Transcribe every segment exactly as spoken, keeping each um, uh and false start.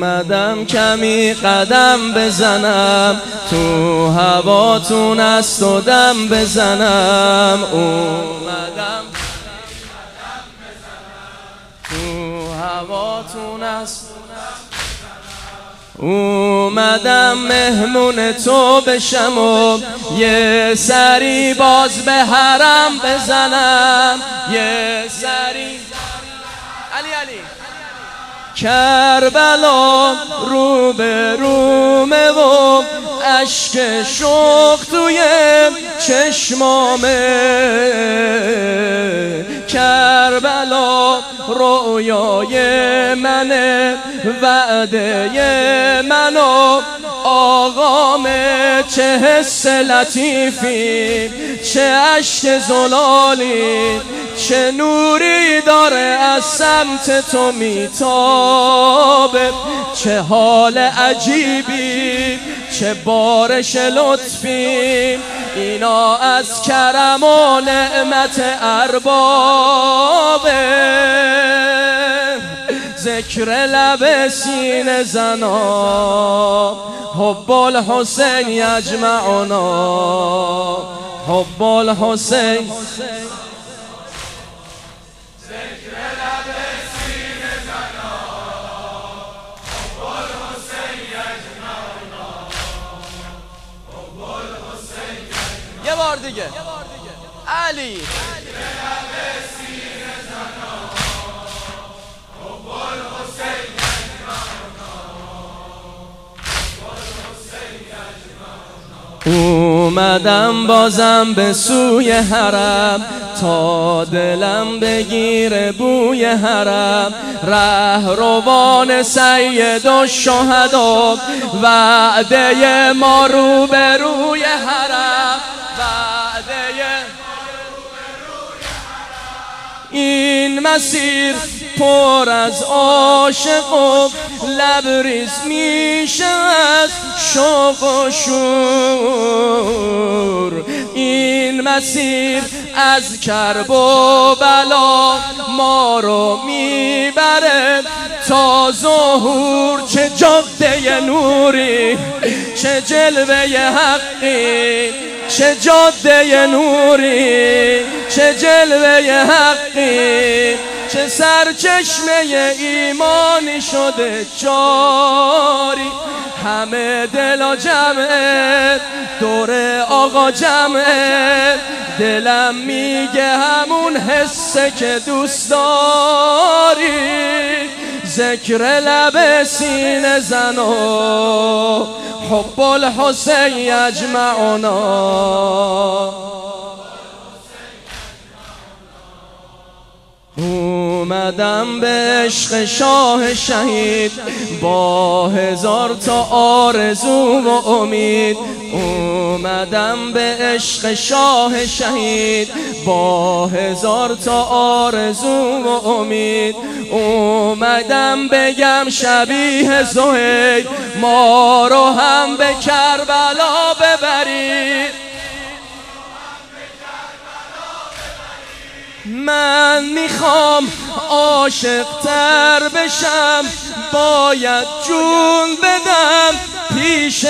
اومدم کمی قدم بزنم، تو هواتون است و دم بزنم. اومدم تو هواتون است، اومدم مهمون تو بشم و یه سری باز به حرم بزنم. یه سری علی علی کربلا رو به رومه و اشک شوق توی چشمامه. کربلا رویای منه، وعده منو آقامه. چه حس لطیفی، چه اشک زلالی، چه نوری داره از سمت تو میتابه. چه حال عجیبی، چه بارش لطفی، اینا از کرم و نعمت اربابه. ذکر لب سینه زنا، حب الحسین یجمعنا، حب الحسین. یه بار دیگه علی اومدم بازم به سوی حرم، تا دلم بگیره بوی حرم. ره روان سید الشهدا، وعده ما رو به روی حرم. وعده این مسیر پر از عاشق و لبریز میشه از شوق و شور. این مسیر از کرب و بلا ما رو میبره تا ظهور. چه جاده نوری، چه جلوه حقی، چه جاده نوری، چه جلوه حقی، چه سرچشمه ایمانی شده جاری. همه دل جمعه دور آقا جمعه، دلم میگه همون حسه که دوست داری. ذکر لب سینه زنا، حب الحسین یجمعنا. اومدم به عشق شاه شهید با هزار تا آرزو و امید. اومدم به عشق شاه شهید با هزار تا آرزو و امید. اومدم بگم شبیه زهیر ما رو هم به کربلا ببرید. من میخوام عاشق تر بشم، باید جون بدم پیش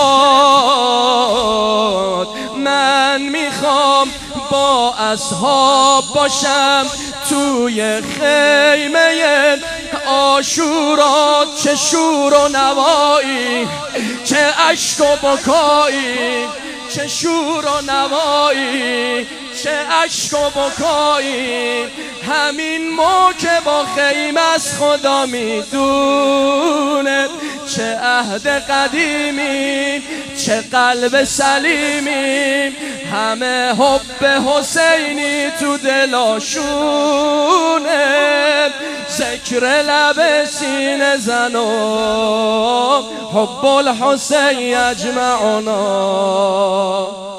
پات. من میخوام با اصحاب باشم توی خیمه عاشورا. چه شور و نوایی، چه اشک و بکایی، چه شور و نوایی، چه اشک و بکایی. همین ما که با خیمه از خدا میدونه. چه عهد قدیمی، چه قلب سلیمی، همه حب حسینی تو دلاشونه. ذکر لب سینه زنا، حب الحسین یجمعنا.